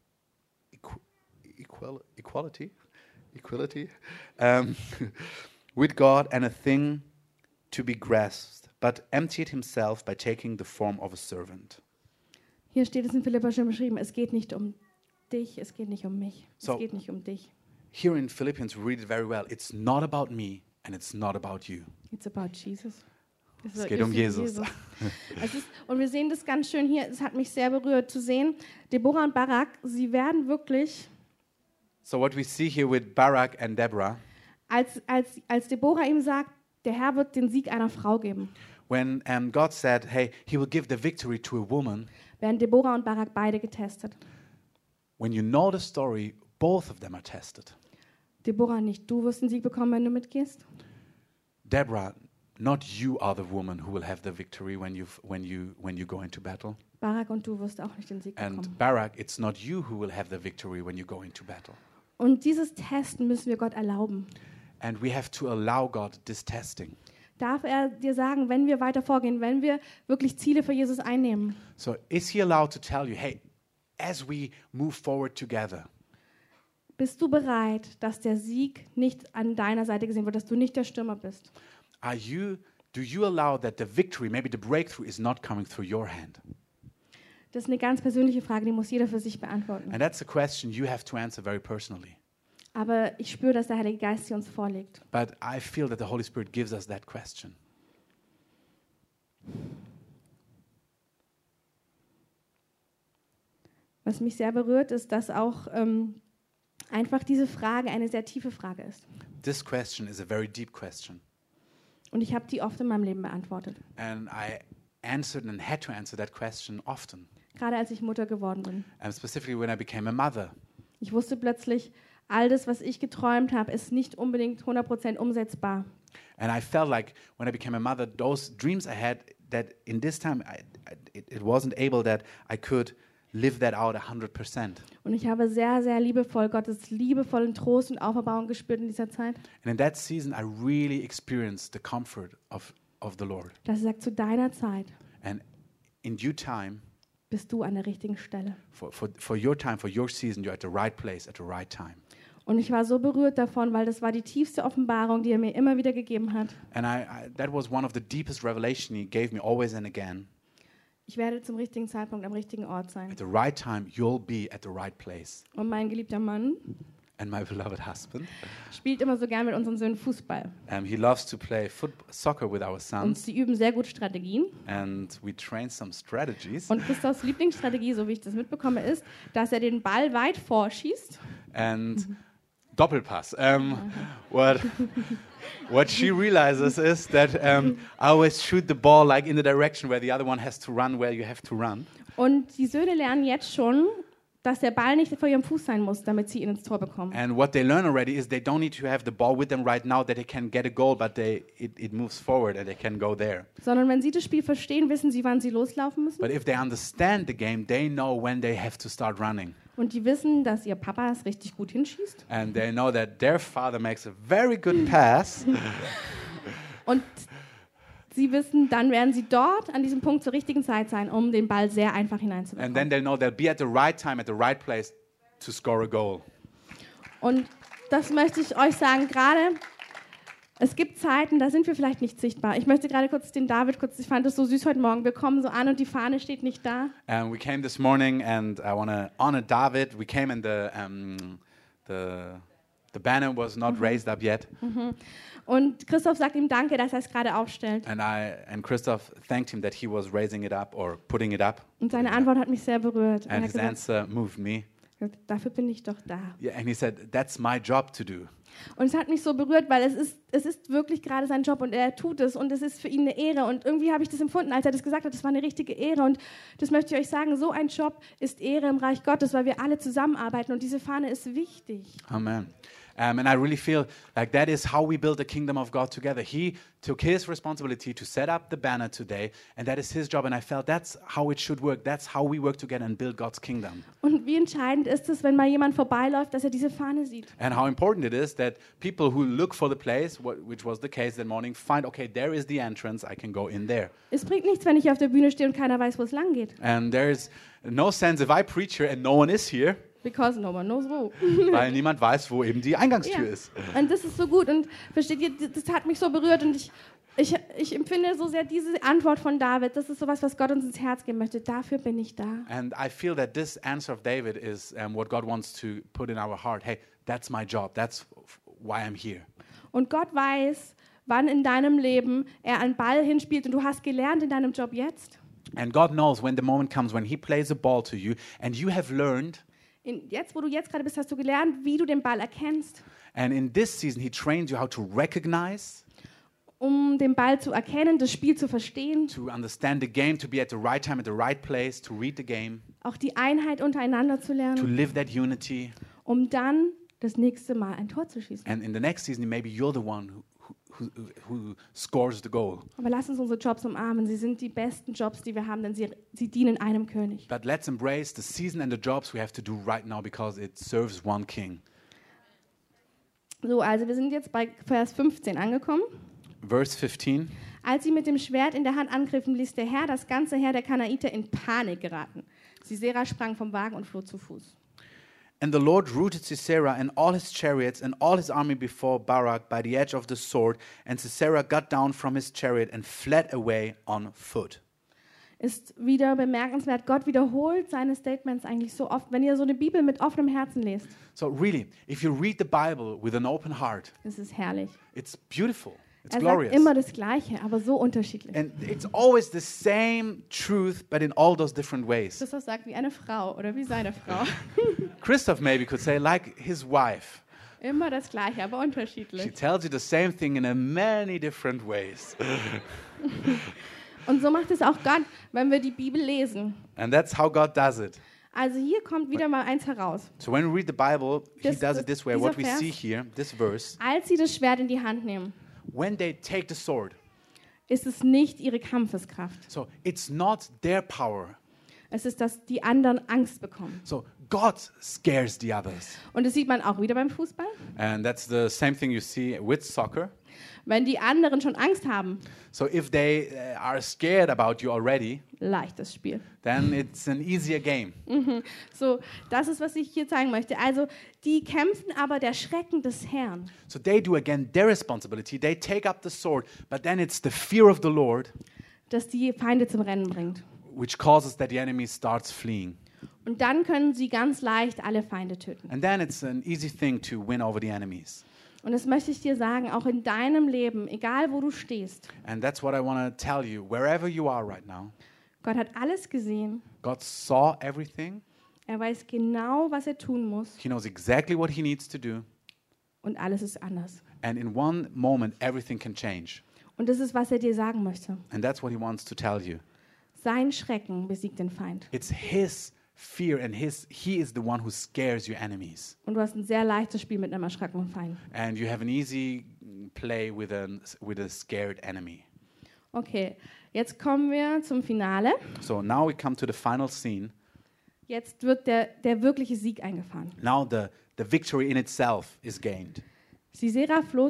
with God and a thing to be grasped, but emptied himself by taking the form of a servant. Hier steht es in Philipper schon beschrieben, es geht nicht um dich, es geht nicht um mich, So- es geht nicht um dich. Here in Philippians, we read it very well. It's not about me and it's not about you. It's about Jesus. Es geht um Jesus. Und wir sehen das ganz schön hier, es hat mich sehr berührt zu sehen, Deborah und Barak, sie werden wirklich, So what we see here with Barak and Deborah, als Deborah ihm sagt, der Herr wird den Sieg einer Frau geben, when God said, hey, he will give the victory to a woman, werden Deborah und Barak beide getestet. when you know the story, both of them are tested. Deborah nicht, du wirst den Sieg bekommen, wenn du mitgehst. Deborah, not you are the woman who will have the victory when you go into battle. Barak und du wirst auch nicht den Sieg bekommen. And Barak, it's not you who will have the victory when you go into battle. Und dieses Testen müssen wir Gott erlauben. And we have to allow God this testing. Darf er dir sagen, wenn wir weiter vorgehen, wenn wir wirklich Ziele für Jesus einnehmen, So is he allowed to tell you, hey, as we move forward together, bist du bereit, dass der Sieg nicht an deiner Seite gesehen wird, dass du nicht der Stürmer bist? do you allow that the victory, maybe the breakthrough, is not coming through your hand? Das ist eine ganz persönliche Frage, die muss jeder für sich beantworten. And that's a question you have to answer very personally. Aber ich spüre, dass der Heilige Geist sie uns vorlegt. But I feel that the Holy Spirit gives us that question. Was mich sehr berührt, ist, dass auch einfach diese Frage eine sehr tiefe Frage ist. This question is a very deep question. Und ich habe die oft in meinem Leben beantwortet. And I answered and had to answer that question often. Gerade als ich Mutter geworden bin. And specifically when I became a mother. Ich wusste plötzlich, all das, was ich geträumt habe, ist nicht unbedingt 100% umsetzbar. And I felt like when I became a mother, those dreams I had, that in this time it wasn't able that I could live that out 100%. Und ich habe sehr, sehr liebevoll Gottes liebevollen Trost und Auferbauung gespürt in dieser Zeit. And in that season, I really experienced the comfort of the Lord. Dass er sagt, zu deiner Zeit And in due time, bist du an der richtigen Stelle. for your time, for your season, you're at the right place at the right time. Und ich war so berührt davon, weil das war die tiefste Offenbarung, die er mir immer wieder gegeben hat. And that was one of the deepest revelation he gave me always and again. Ich werde zum richtigen Zeitpunkt am richtigen Ort sein. At the right time, you'll be at the right place. Und mein geliebter Mann And my beloved husband, spielt immer so gern mit unseren Söhnen Fußball. he loves to play soccer with our Und sons. sie üben sehr gut Strategien. And we train some strategies. Und Christophs Lieblingsstrategie, so wie ich das mitbekomme, ist, dass er den Ball weit vorschießt. And Doppelpass. What she realizes is that I always shoot the ball like in the direction where the other one has to run, where you have to run. Und die Söhne lernen jetzt schon, dass der Ball nicht vor ihrem Fuß sein muss, damit sie ihn ins Tor bekommen. And what they learn already is they don't need to have the ball with them right now that they can get a goal, but it moves forward and they can go there. Sondern wenn sie das Spiel verstehen, wissen sie, wann sie loslaufen müssen. But if they understand the game, they know when they have to start running. Und die wissen, dass ihr Papa es richtig gut hinschießt. And they know that their father makes a very good pass. Und sie wissen, dann werden sie dort an diesem Punkt zur richtigen Zeit sein, um den Ball sehr einfach And hineinzubekommen. then they know they'll be at the right time, at the right place to score a goal. Und das möchte ich euch sagen, gerade es gibt Zeiten, da sind wir vielleicht nicht sichtbar. Ich möchte gerade kurz den David ich fand es so süß heute Morgen, wir kommen so an und die Fahne steht nicht da. And we came this morning, and I want to honor David. We came and the banner was not raised up yet. Und Christoph sagt ihm Danke, dass er es gerade aufstellt. And Christoph thanked him that he was raising it up or putting it up. Und seine Antwort hat mich sehr berührt. Er And hat his gesagt, answer moved me. dafür bin ich doch da. Yeah, and he said, that's my job to do. Und es hat mich so berührt, weil es ist wirklich gerade sein Job und er tut es und es ist für ihn eine Ehre. Und irgendwie habe ich das empfunden, als er das gesagt hat, das war eine richtige Ehre. Und das möchte ich euch sagen, so ein Job ist Ehre im Reich Gottes, weil wir alle zusammenarbeiten und diese Fahne ist wichtig. Amen. And I really feel like that is how we build the kingdom of God together. He took his responsibility to set up the banner today, and that is his job. And I felt that's how it should work. That's how we work together and build God's kingdom. Und wie entscheidend ist es, wenn mal jemand vorbeiläuft, dass er diese Fahne sieht? And how important it is that people who look for the place, which was the case that morning, find, okay, there is the entrance, I can go in there. Es bringt nichts, wenn ich auf der Bühne stehe und keiner weiß, wo es lang geht. And there's no sense if I preach here and no one is here, Because no one knows wo. weil niemand weiß, wo eben die Eingangstür ist. Und das ist so gut. Und versteht ihr, das hat mich so berührt. Und ich empfinde so sehr diese Antwort von David. Das ist sowas, was Gott uns ins Herz geben möchte. Dafür bin ich da. And I feel that this answer of David is what God wants to put in our heart. Hey, that's my job. That's why I'm here. Und Gott weiß, wann in deinem Leben er einen Ball hinspielt. Und du hast gelernt in deinem Job jetzt. And God knows when the moment comes when he plays a ball to you and you have learned. Jetzt, wo du jetzt gerade bist, hast du gelernt, wie du den Ball erkennst. And in this season he trains you how to recognize, um den Ball zu erkennen, das Spiel zu verstehen. to understand the game, to be at the right time, at the right place, to read the game, Auch die Einheit untereinander zu to lernen, live that unity. um dann das nächste Mal ein Tor zu schießen. And in the next season, maybe you're the one who scores the goal. Aber lass uns unsere Jobs umarmen. Sie sind die besten Jobs, die wir haben, denn sie dienen einem König. But let's embrace the season and the jobs we have to do right now because it serves one king. So, also wir sind jetzt bei Vers 15 angekommen. Verse 15. Als sie mit dem Schwert in der Hand angriffen, ließ der Herr das ganze Heer der Kanaiter in Panik geraten. Sisera sprang vom Wagen und floh zu Fuß. And the Lord routed Sisera and all his chariots and all his army before Barak by the edge of the sword, and Sisera got down from his chariot and fled away on foot. Ist wieder bemerkenswert. Gott wiederholt seine Statements eigentlich so oft. Wenn ihr so eine Bibel mit offenem Herzen lest, So really, if you read the Bible with an open heart, ist es herrlich. it's beautiful. It's Er glorious. sagt immer das Gleiche, aber so unterschiedlich. And it's always the same truth, but in all those different ways. Christoph sagt wie eine Frau oder wie seine Frau. Christoph maybe could say, like his wife. Immer das Gleiche, aber She unterschiedlich. tells you the same thing in a many different ways. Und so macht es auch Gott, wenn wir die Bibel lesen. And that's how God does it. Also hier kommt wieder mal eins heraus. So when we read the Bible, he Das- does it this way. dieser What we Vers- see here, this verse, Als sie das Schwert in die Hand nehmen, when they take the sword, ist es nicht ihre Kampfeskraft. so it's not their power. Es ist, dass die anderen Angst bekommen. So God scares the others. Und das sieht man auch wieder beim Fußball. And that's the same thing you see with soccer. Wenn die anderen schon Angst haben, So if they are scared about you already, leichtes Spiel. then it's an easier game. So, das ist, was ich hier zeigen möchte. Also, die kämpfen aber der Schrecken des Herrn. So they do again their responsibility. They take up the sword, but then it's the fear of the Lord Das die Feinde zum Rennen bringt. which causes that the enemy starts fleeing. Und dann können sie ganz leicht alle Feinde töten. And then it's an easy thing to win over the enemies. Und das möchte ich dir sagen, auch in deinem Leben, egal wo du stehst. And that's what I want to tell you. Wherever you are right now, Gott hat alles gesehen. God saw everything. Er weiß genau, was er tun muss. He knows exactly what he needs to do. Und alles ist anders. And in one moment, everything can change. Und das ist, was er dir sagen möchte. And that's what he wants to tell you. Sein Schrecken besiegt den Feind. It's his fear and he is the one who scares your enemies. Und du hast ein sehr leichtes Spiel mit einem erschreckenen Feind. And you have an easy play with a scared enemy. Okay, jetzt kommen wir zum Finale. So now we come to the final scene. Jetzt wird der wirkliche Sieg eingefahren. Now the victory in itself is gained. Sisera floh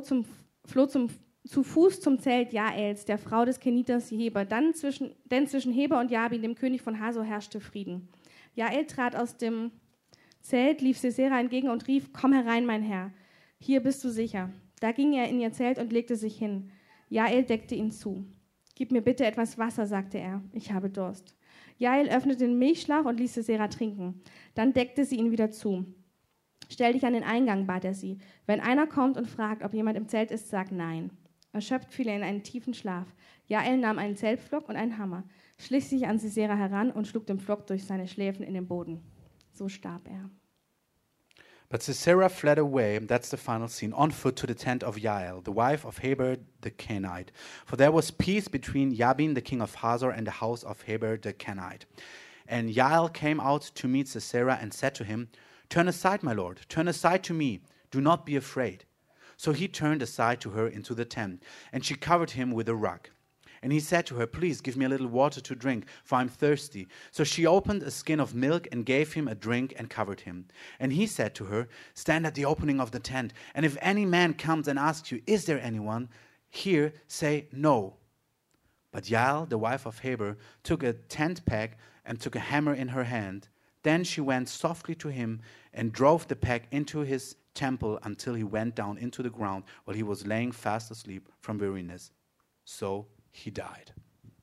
zu Fuß zum Zelt Jaels, der Frau des Keniters Heber. Denn zwischen Heber und Jabin, dem König von Hasor, herrschte Frieden. Jael trat aus dem Zelt, lief Sisera entgegen und rief: Komm herein, mein Herr, hier bist du sicher. Da ging er in ihr Zelt und legte sich hin. Jael deckte ihn zu. Gib mir bitte etwas Wasser, sagte er, ich habe Durst. Jael öffnete den Milchschlauch und ließ Sisera trinken. Dann deckte sie ihn wieder zu. Stell dich an den Eingang, bat er sie. Wenn einer kommt und fragt, ob jemand im Zelt ist, sag nein. Erschöpft fiel er in einen tiefen Schlaf. Jael nahm einen Zeltpflock und einen Hammer, schlich sich an Sisera heran und schlug den Pflock durch seine Schläfen in den Boden. So starb er. But Sisera fled away, that's the final scene, on foot to the tent of Jael, the wife of Heber the Kenite. For there was peace between Jabin, the king of Hazor, and the house of Heber the Kenite. And Jael came out to meet Sisera and said to him, Turn aside, my lord, turn aside to me. Do not be afraid." So he turned aside to her into the tent, and she covered him with a rug. And he said to her, "Please give me a little water to drink, for I'm thirsty." So she opened a skin of milk and gave him a drink and covered him. And he said to her, "Stand at the opening of the tent, and if any man comes and asks you, 'Is there anyone here?' say, 'No.'" But Jael, the wife of Heber, took a tent peg and took a hammer in her hand. Then she went softly to him and drove the peg into his temple until he went down into the ground while he was laying fast asleep from weariness. So he died.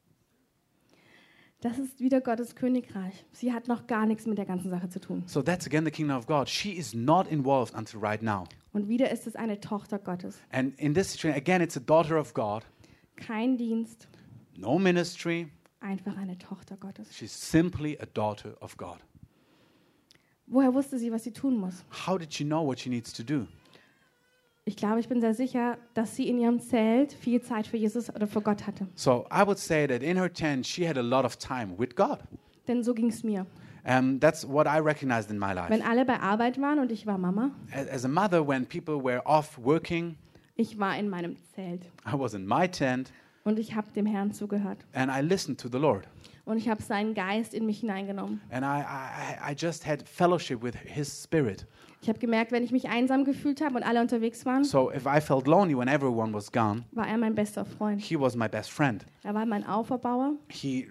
Das ist wieder Gottes Königreich. Sie hat noch gar nichts mit der ganzen Sache zu tun. So that's again the kingdom of God. She is not involved until right now. Und wieder ist es eine Tochter Gottes. And in this situation, again, it's a daughter of God. Kein Dienst, No ministry. einfach eine Tochter Gottes. She's simply a daughter of God. Woher wusste sie, was sie tun muss? How did she know what she needs to do? Ich glaube, ich bin sehr sicher, dass sie in ihrem Zelt viel Zeit für Jesus oder für Gott hatte. So I would say that in her tent, she had a lot of time with God. Denn so ging es mir. That's what I recognized in my life. Wenn alle bei Arbeit waren und ich war Mama, As a mother, when people were off working, ich war in meinem Zelt I was in my tent und ich habe dem Herrn zugehört. and I listened to the Lord. Und ich habe seinen Geist in mich hineingenommen. And I just had fellowship with His Spirit. Ich habe gemerkt, wenn ich mich einsam gefühlt habe und alle unterwegs waren, So if I felt lonely when everyone was gone, war er mein bester Freund. He was my best friend. Er war mein Auferbauer, He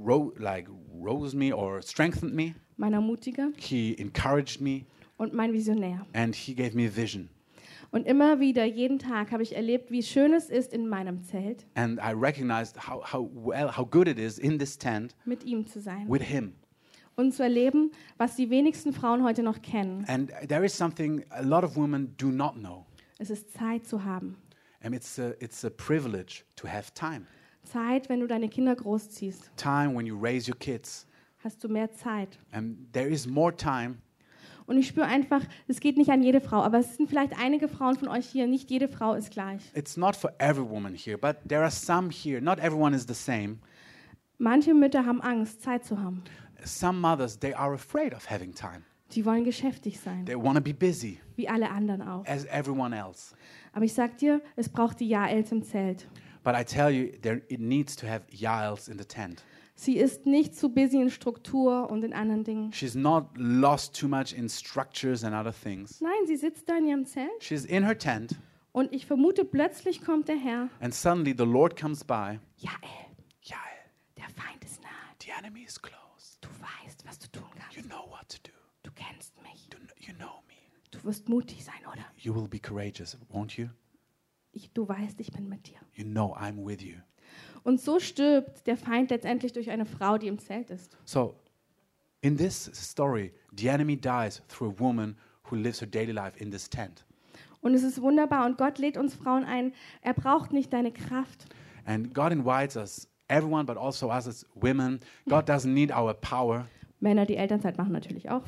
rose me or strengthened me. mein Ermutiger He encouraged me und mein Visionär. and He gave me a vision. Und immer wieder, jeden Tag habe ich erlebt, wie schön es ist, in meinem Zelt And I recognized how good it is in this tent mit ihm zu sein with Him. und zu erleben, was die wenigsten Frauen heute noch kennen. And there is something a lot of women do not know. Es ist Zeit zu haben. And it's a privilege to have time. Zeit, wenn du deine Kinder großziehst, Time when you raise your kids. hast du mehr Zeit. And there is more time. Und ich spüre einfach, es geht nicht an jede Frau, aber es sind vielleicht einige Frauen von euch hier, nicht jede Frau ist gleich. It's not for every woman here, but there are some here. Not everyone is the same. Manche Mütter haben Angst, Zeit zu haben. Some mothers, they are afraid of having time. Die wollen geschäftig sein, They want to be busy wie alle anderen auch. as everyone else. Aber ich sag dir, es braucht die Jaels im Zelt. But I tell you, it needs to have Jaels in the tent. Sie ist nicht zu busy in Struktur und in anderen Dingen. She's not lost too much in structures and other things. Nein, sie sitzt da in ihrem Zelt She's in her tent, und ich vermute, plötzlich kommt der Herr. and suddenly the Lord comes by. Jael, Jael, der Feind ist nahe. the enemy is close. Du weißt, was du tun You kannst. know what to do. Du kennst mich. You know me. Du wirst mutig sein, oder? You will be courageous, won't you? Du weißt, ich bin mit dir. You know I'm with you. Und so stirbt der Feind letztendlich durch eine Frau, die im Zelt ist. So, in this story, the enemy dies through a woman who lives her daily life in this tent. Und es ist wunderbar. Und Gott lädt uns Frauen ein. Er braucht nicht deine Kraft. And God invites us, everyone, but also us as women. God doesn't need our power. Männer, die Elternzeit machen natürlich auch.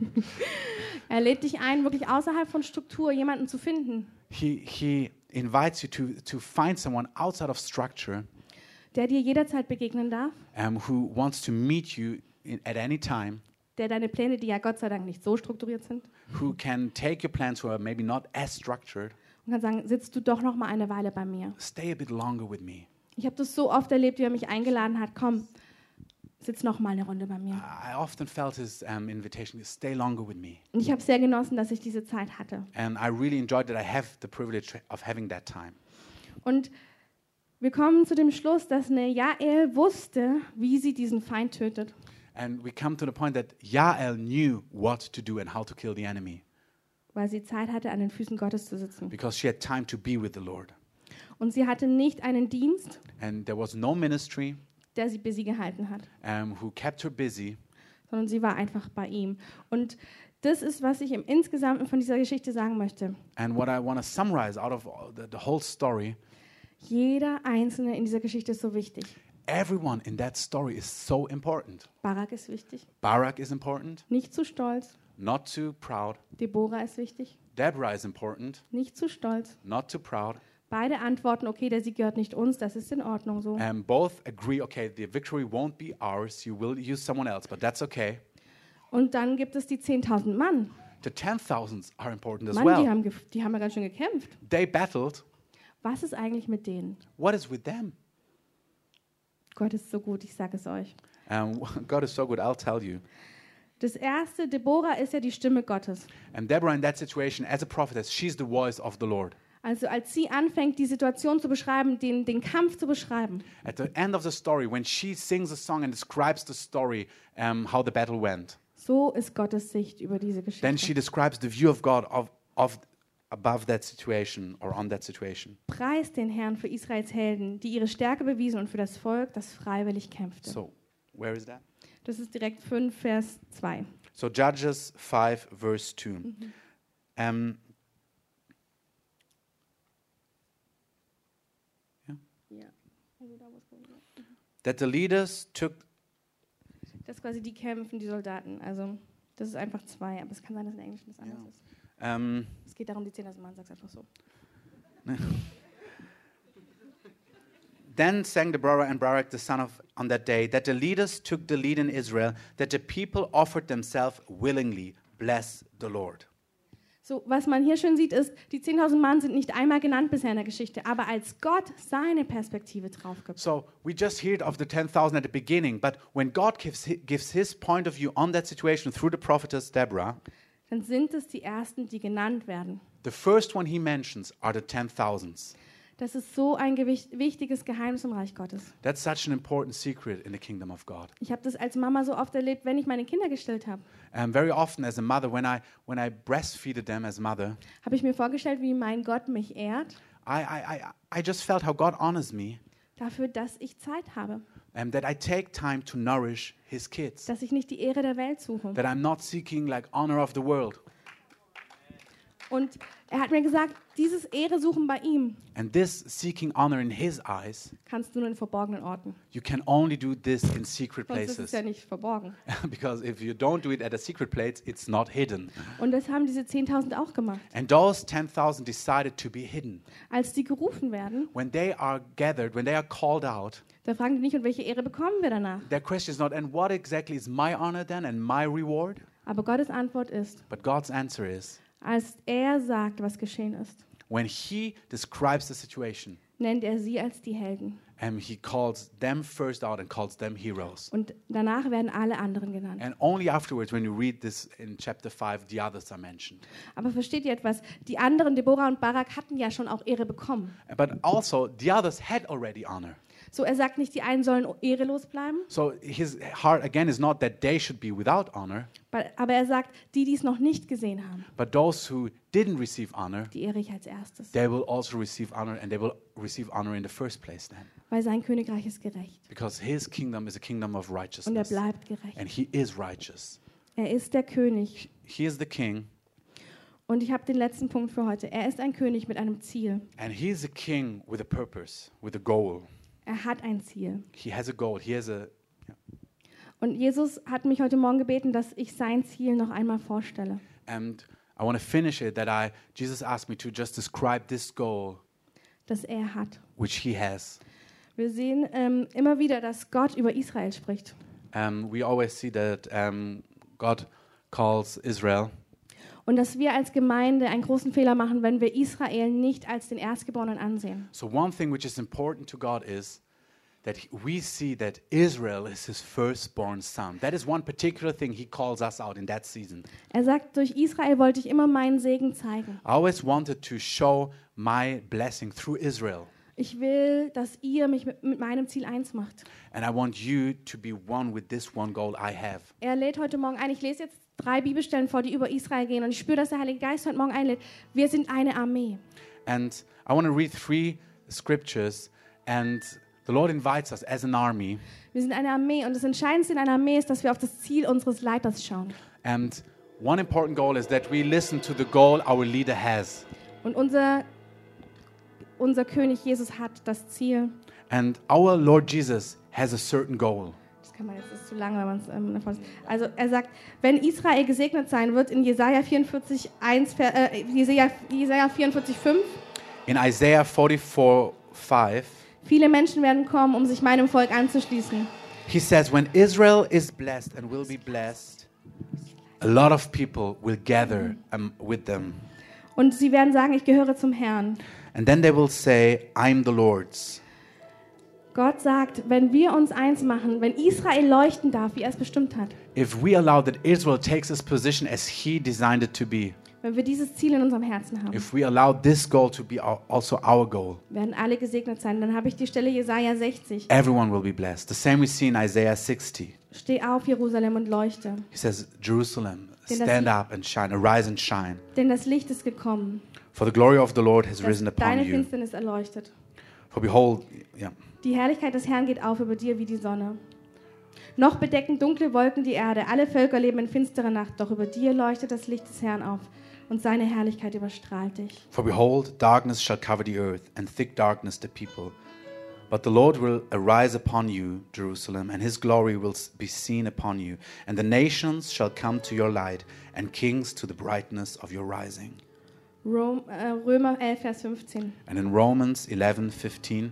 Er lädt dich ein, wirklich außerhalb von Struktur jemanden zu finden, He invites you to find someone outside of structure der dir jederzeit begegnen darf, who wants to meet you at any time, der deine Pläne, die ja Gott sei Dank nicht so strukturiert sind, who can take your plans who are maybe not as structured. und kann sagen, sitzt du doch noch mal eine Weile bei mir. Stay a bit longer with me. Ich habe das so oft erlebt, wie er mich eingeladen hat, komm, sitz noch mal eine Runde bei mir. I often felt his invitation to stay longer with me. Und ich habe sehr genossen, dass ich diese Zeit hatte. And I really enjoyed that I have the privilege of having that time. Und wir kommen zu dem Schluss, dass eine Jael wusste, wie sie diesen Feind tötet. And we come to the point that Jael knew what to do and how to kill the enemy Weil sie Zeit hatte, an den Füßen Gottes zu sitzen. because she had time to be with the Lord. Und sie hatte nicht einen Dienst, And there was no ministry der sie busy gehalten hat, who kept her busy. sondern sie war einfach bei ihm. Und das ist, was ich im Insgesamten von dieser Geschichte sagen möchte. And what I want to summarize out of the whole story, Jeder Einzelne in dieser Geschichte ist so wichtig. everyone in that story is so important. Barak ist wichtig, Barak is important, nicht zu stolz. not too proud. Deborah ist wichtig, Deborah is important, nicht zu stolz. not too proud. Beide antworten, okay, der Sieg gehört nicht uns, das ist in Ordnung so. And both agree, okay, the victory won't be ours. You will use someone else, but that's okay. Und dann gibt es die 10.000 Mann. The 10,000s are important as Mann, well. die haben ja ganz schön gekämpft. They battled. Was ist eigentlich mit denen? What is with them? Gott ist so gut, ich sage es euch. God is so good, I'll tell you. Das erste, Deborah ist ja die Stimme Gottes. And Deborah in that situation, as a prophetess, she's the voice of the Lord. Also als sie anfängt, die Situation zu beschreiben, den Kampf zu beschreiben, At the end of the story, when she sings a song and describes the story, how the battle went, so ist Gottes Sicht über diese then she Geschichte. describes the view of God of above that situation or on that situation. Preist den Herrn für Israels Helden, die ihre Stärke bewiesen und für das Volk, das freiwillig kämpfte. So, where is that? Das ist direkt 5, Vers 2. So Judges 5, verse 2. Ja. That the leaders took... Das ist quasi die kämpfen, die Soldaten. Also das ist einfach 2, aber es kann sein, dass in Englisch das anders ist. Es geht darum, die 10.000 Mann, sag's einfach so. Then sang Deborah and Barak the son of on that day that the leaders took the lead in Israel, that the people offered themselves willingly. Bless the Lord. So, was man hier schön sieht, ist, die 10.000 Mann sind nicht einmal genannt bisher in der Geschichte, aber als Gott seine Perspektive drauf gibt. So we just heard of the 10,000 at the beginning, but when God gives his point of view on that situation through the prophetess Deborah, Dann sind es die Ersten, die genannt werden. the first one he mentions are the 10,000s. Das ist so ein wichtiges Geheimnis im Reich Gottes. That's such an important secret in the kingdom of God. Ich habe das als Mama so oft erlebt, wenn ich meine Kinder gestillt habe. And very often as a mother, when I breastfeeded them as a mother, Habe ich mir vorgestellt, wie mein Gott mich ehrt, I just felt how God honors me, dafür, dass ich Zeit habe, and that I take time to nourish his kids. dass ich nicht die Ehre der Welt suche. That I'm not seeking like honor of the world. Und er hat mir gesagt, dieses Ehre suchen bei ihm And this seeking honor in his eyes, kannst du nur in verborgenen Orten. you can only do this in secret Sonst ist es places. ja nicht verborgen. Because if you don't do it at a secret place, it's not hidden. Und das haben diese 10.000 auch gemacht. And those 10,000 decided to be hidden. Als die gerufen werden, When they are gathered, when they are called out, da fragen die nicht, und welche Ehre bekommen wir danach? their question is not, and what exactly is my honor then and my reward? Aber Gottes Antwort ist, But God's answer is, als er sagt, was geschehen ist, when he describes the situation, nennt er sie als die Helden. and he calls them first out and calls them heroes. Und danach werden alle anderen genannt. And only afterwards, when you read this in chapter 5, the others are mentioned. Aber versteht ihr etwas? Die anderen, Deborah und Barak, hatten ja schon auch Ehre bekommen. But also, the others had already honor. So, er sagt nicht, die einen sollen ehrelos bleiben, So his heart, again, is not that they should be without honor, aber er sagt, die es noch nicht gesehen haben, but those who didn't receive honor, die ehre ich als erstes. they will also receive honor, and they will receive honor in the first place then. Weil sein Königreich ist gerecht. Because his kingdom is a kingdom of Und er righteousness. bleibt gerecht. And he is righteous. Er ist der König. He is the king, Und ich habe den letzten Punkt für heute. Er ist ein König mit einem Ziel. and he is a king with a purpose, with a goal. Er hat ein Ziel. He has a goal. He has a... Und Jesus hat mich heute Morgen gebeten, dass ich sein Ziel noch einmal vorstelle. And I want to finish it that Jesus asked me to just describe this goal Das er hat. which he has. Wir sehen immer wieder, dass Gott über Israel spricht. We always see that God calls Israel. Und dass wir als Gemeinde einen großen Fehler machen, wenn wir Israel nicht als den Erstgeborenen ansehen. So one thing which is important to God is that we see that Israel is his firstborn son. That is one particular thing he calls us out in that season. Er sagt, durch Israel wollte ich immer meinen Segen zeigen. I always wanted to show my blessing through Israel. Ich will, dass ihr mich mit meinem Ziel eins macht. And I want you to be one with this one goal I have. Er lädt heute Morgen ein. Ich lese jetzt 3 Bibelstellen vor, die über Israel gehen. Und ich spüre, dass der Heilige Geist heute Morgen einlädt. Wir sind eine Armee. And I want to read 3 scriptures, and the Lord invites us as an army. Wir sind eine Armee. Und das Entscheidendste in einer Armee ist, dass wir auf das Ziel unseres Leiters schauen. And one important goal is that we listen to the goal our leader has. Und unser König Jesus hat das Ziel. And our Lord Jesus has a certain goal. Das ist zu lang, wenn man es Also er sagt, wenn Israel gesegnet sein wird, in Jesaja 44, 5, In Isaiah 44:5, viele Menschen werden kommen, um sich meinem Volk anzuschließen. he says, when Israel is blessed and will be blessed, a lot of people will gather with them. Und sie werden sagen, ich gehöre zum Herrn. And then they will say, I'm the Lord's. Gott sagt, wenn wir uns eins machen, wenn Israel leuchten darf, wie er es bestimmt hat, If we allow that Israel takes its position as he designed it to be, wenn wir dieses Ziel in unserem Herzen haben, if we allow this goal to be also our goal, werden alle gesegnet sein. Dann habe ich die Stelle Jesaja 60. everyone will be blessed. The same we see in Isaiah 60. Steh auf, Jerusalem, und leuchte, He says, Jerusalem, Denn das stand Licht- up and shine, arise and shine. denn das Licht ist gekommen, For the glory of the Lord has das risen upon deine you. Finsternis erleuchtet. For behold, yeah. Die Herrlichkeit des Herrn geht auf über dir wie die Sonne. Noch bedecken dunkle Wolken die Erde, alle Völker leben in finsterer Nacht, doch über dir leuchtet das Licht des Herrn auf und seine Herrlichkeit überstrahlt dich. For behold, darkness shall cover the earth, and thick darkness the people. But the Lord will arise upon you, Jerusalem, and his glory will be seen upon you. And the nations shall come to your light, and kings to the brightness of your rising. Römer 11, Vers 15. And in Romans 11:15,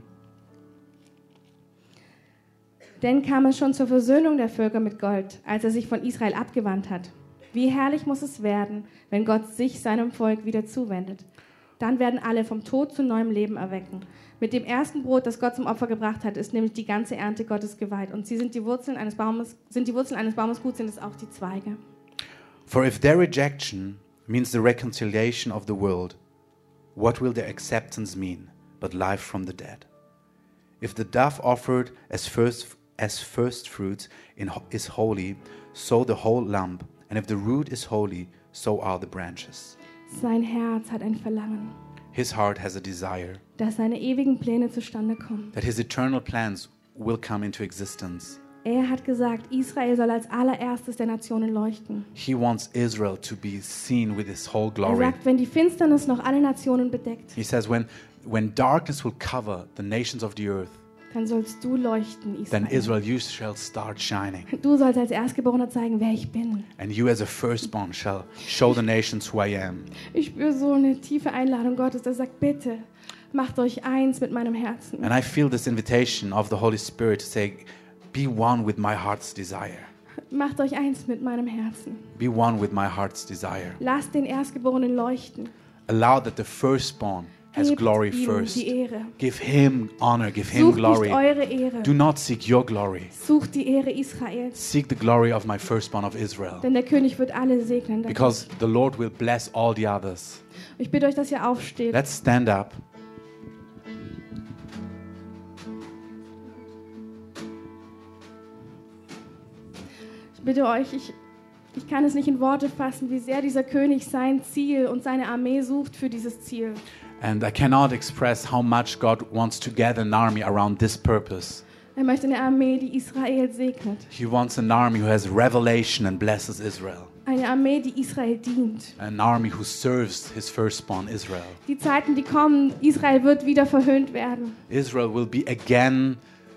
Denn kam es schon zur Versöhnung der Völker mit Gott, als er sich von Israel abgewandt hat. Wie herrlich muss es werden, wenn Gott sich seinem Volk wieder zuwendet. Dann werden alle vom Tod zu neuem Leben erwecken. Mit dem ersten Brot, das Gott zum Opfer gebracht hat, ist nämlich die ganze Ernte Gottes geweiht. Und sie sind die Wurzeln eines Baumes gut, sind es auch die Zweige. For if their rejection means the reconciliation of the world, what will their acceptance mean but life from the dead? If the dove offered as first fruits is holy, so the whole lump, and if the root is holy, so are the branches. Sein Herz hat ein Verlangen, His heart has a desire dass seine ewigen Pläne zustande kommen. that his eternal plans will come into existence. Er hat gesagt, Israel soll als allererstes der Nationen leuchten. He wants Israel to be seen with his whole Er glory. sagt, wenn die Finsternis noch alle Nationen bedeckt, He says, when darkness will cover the nations of the earth, dann sollst du leuchten, then Israel. Israel, you shall start shining. Du sollst als Erstgeborener zeigen, wer ich bin. And you as a firstborn shall show the nations who I am. Ich spüre so eine tiefe Einladung Gottes, der sagt, bitte, macht euch eins mit meinem Herzen. And I feel this invitation of the Holy Spirit to say, be one with my heart's desire. Macht euch eins mit meinem Herzen. Be one with my heart's desire. Lasst den Erstgeborenen leuchten. Allow that the firstborn has Gebt glory ihm first. die Ehre. Give him honor, give him Sucht glory. nicht eure Ehre. Do not seek your glory. Sucht die Ehre Israels. Seek the glory of my firstborn of Israel. Denn der König wird alle segnen. Because the Lord will bless all the others. Ich bitte euch, dass ihr aufsteht. Let's stand up. Ich bitte euch, ich kann es nicht in Worte fassen, wie sehr dieser König sein Ziel und seine Armee sucht für dieses Ziel. And I cannot express how much God wants to gather an army around this purpose. Er möchte eine Armee, die Israel segnet. He wants an army who has revelation and blesses Israel. Eine Armee, die Israel dient. An army who serves his firstborn Israel. Die Zeiten, die kommen, Israel wird wieder verhöhnt werden. Israel will be again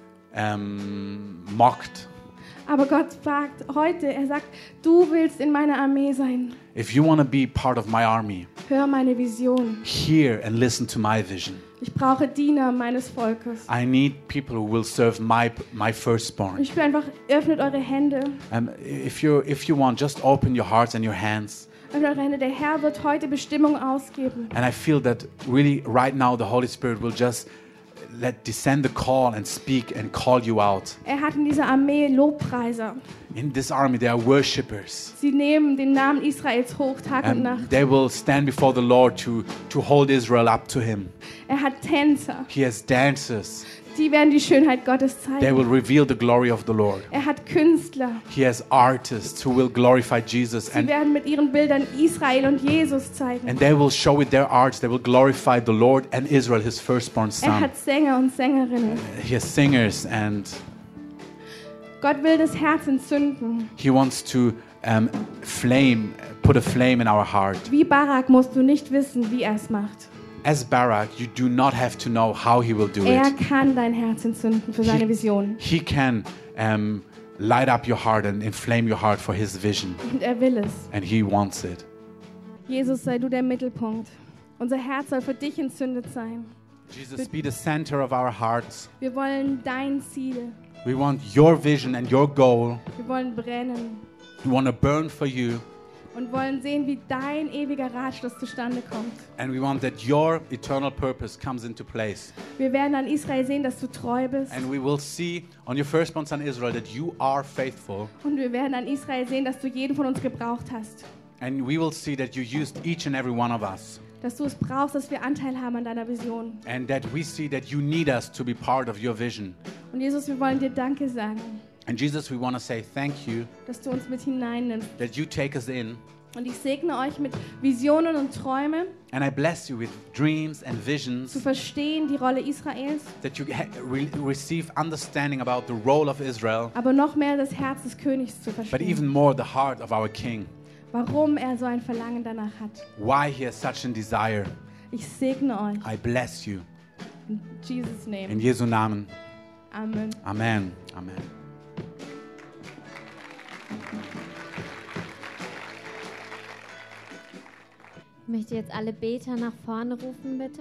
mocked. Aber Gott fragt heute, er sagt, du willst in meiner Armee sein. If you want to be part of my army, Hör meine Vision. hear and listen to my vision. Ich brauche Diener meines Volkes. I need people who will serve my firstborn. Ich spüre einfach, öffnet eure Hände. If you want, just open your hearts and your hands. Öffnet eure Hände. Der Herr wird heute Bestimmung ausgeben. And I feel that really right now the Holy Spirit will just descend the call and speak and call you out. Er hat in dieser Armee Lobpreiser. In this army there are worshippers. Sie nehmen den Namen Israels hoch, Tag und And Nacht. they will stand before the Lord to hold Israel up to him. Er hat Tänzer. He has dancers. Die werden die Schönheit Gottes They zeigen. will reveal the glory of the Lord. Er hat Künstler. He has artists who will glorify Jesus, Sie and werden mit ihren Bildern Israel und Jesus zeigen. they will show with their arts, they will glorify the Lord and Israel, his firstborn Er son. hat Sänger und Sängerinnen. He has singers, and Gott will das Herz entzünden. he wants to put a flame in our heart. Wie Barak musst du nicht wissen, wie er es macht. As Barak, you do not have to know how he will do Er it. kann dein Herz entzünden für seine Vision. He can light up your heart and inflame your heart for his vision, Und er will es. and he wants it. Jesus, sei du der Mittelpunkt. Unser Herz soll für dich entzündet sein. Jesus, be the center of our hearts. Wir wollen dein Ziel. We want your vision and your goal. Wir wollen brennen. We want to burn for you. und wollen sehen, wie dein ewiger Ratschluss zustande kommt. And we want that your eternal purpose comes into place. Wir werden an Israel sehen, dass du treu bist. And we will see on your firstborn son Israel that you are faithful. Und wir werden an Israel sehen, dass du jeden von uns gebraucht hast. And we will see that you used each and every one of us. Dass du es brauchst, dass wir Anteil haben an deiner Vision. And that we see that you need us to be part of your vision. Und Jesus, wir wollen dir Danke sagen, And Jesus, we want to say thank you dass du uns mit hineinnimmst. that you take us in. Und ich segne euch mit Visionen und Träumen, And I bless you with dreams and zu visions, verstehen die Rolle Israels, that you receive understanding about the role of Israel, aber noch mehr das Herz des Königs zu but verstehen. even more the heart of our King. Warum er so ein Verlangen danach hat. Why he has such a desire. Ich segne euch. I bless you. In Jesus' In name. Jesu Namen. Amen. Amen. Amen. Ich möchte jetzt alle Beter nach vorne rufen, bitte.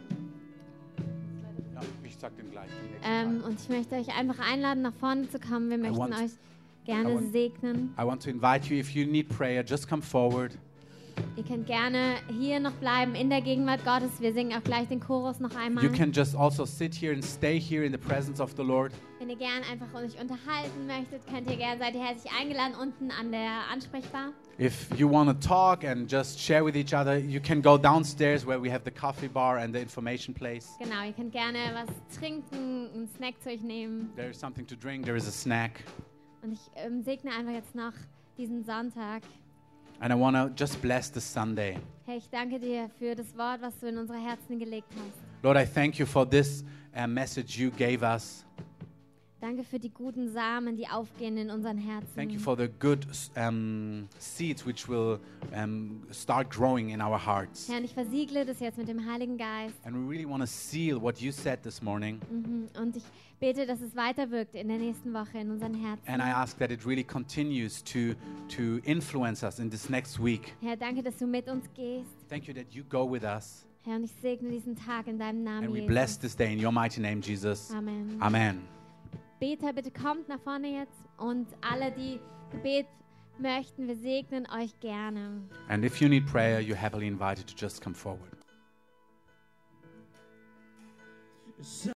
Ja, ich sag den gleich. Und ich möchte euch einfach einladen, nach vorne zu kommen. Wir möchten want- euch gerne I want- segnen. I want to invite you, if you need prayer, just come forward. Ihr könnt gerne hier noch bleiben, in der Gegenwart Gottes. Wir singen auch gleich den Chorus noch einmal. You can just also sit here and stay here in the presence of the Lord. Wenn ihr gerne einfach euch unterhalten möchtet, könnt ihr gerne, seid ihr herzlich eingeladen, unten an der Ansprechbar. If you want to talk and just share with each other, you can go downstairs where we have the coffee bar and the information place. Genau, ihr könnt gerne was trinken, einen Snack zu euch nehmen. There is something to drink, there is a snack. Und ich segne einfach jetzt noch diesen Sonntag. And I want to just bless the Sunday. Herr, ich danke dir für das Wort, was du in unsere Herzen gelegt hast. Lord, I thank you for this message you gave us. Danke für die guten Samen, die aufgehen in unseren Herzen. Thank you for the good seeds which will start growing in our hearts. Herr, und ich versiegle das jetzt mit dem Heiligen Geist. And we really want to seal what you said this morning. Und ich bete, dass es weiterwirkt in der nächsten Woche in unseren Herzen. And I ask that it really continues to influence us in this next week. Herr, danke, dass du mit uns gehst. Thank you that you go with us. Herr, und ich segne diesen Tag in deinem Namen, And we Jesus. bless this day in your mighty name, Jesus. Amen. Amen. Beter, bitte kommt nach vorne jetzt. Und alle, die Gebet möchten, wir segnen euch gerne. And if you need prayer, you're happily invited to just come forward.